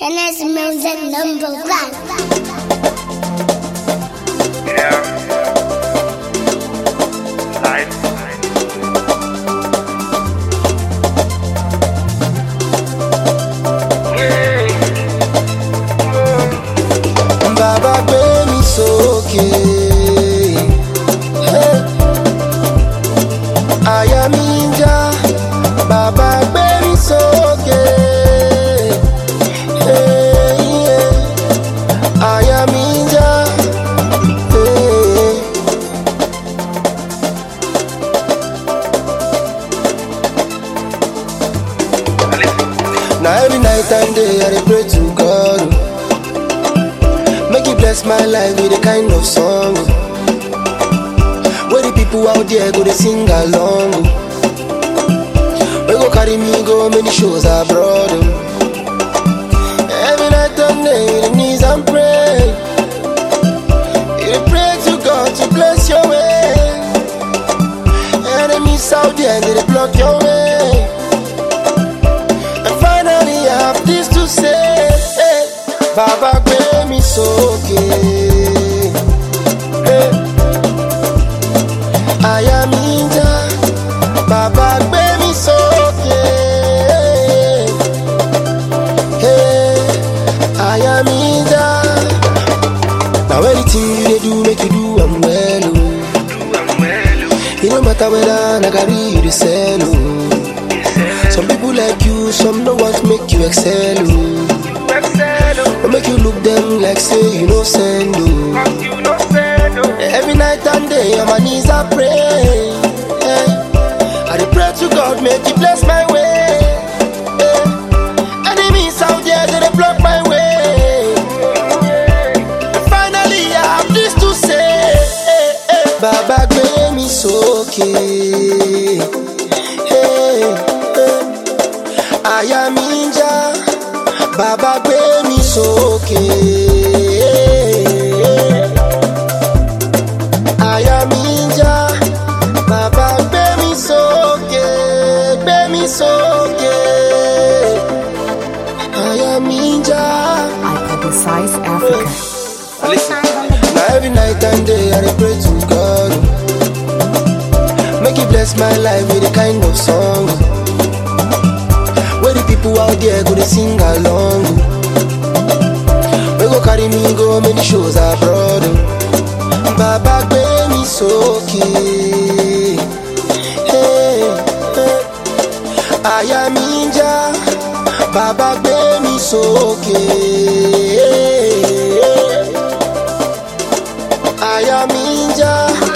Tennis music number one. Yeah. Life. Baba gbé mi sókè, àyà mi ń já. Baba gbé mi sókè, àyà mi ń já. Now every night and day I dey pray to God, make He bless my life with a kind of song where the people out there go they sing along. We go carry me go many shows abroad. Every night and day the knees and pray. You pray to God to bless your way. Enemies out there they block your way. And finally I have this to say, Baba gbé mi sókè, àyà mi ń já. Baba gbé mi sókè, àyà mi ń já. Now anything you dey do, make you do am well, oh. It no matter whether na carry you dey sell, oh. Some people like you, some don't want to make you excel, oh. Or make you look them like say you no send, oh. Every night and day on my knees I pray, I dey pray to God make He bless my way. Enemies out there they dey block my way. And finally I have this to say, Baba gbé mi sókè, àyà mi ń já. Baba gbé mi sókè, àyà mi ń já. Baba gbé mi sókè, gbé mi sókè, àyà mi ń já. I publicize Africa. Now every night and day I dey pray to God, make He bless my life with a kind of song where the people out there go they sing along. We go carry me go many shows abroad. Baba gbé mi sókè, àyà mi ń já. Baba gbé mi sókè, àyà mi ń já.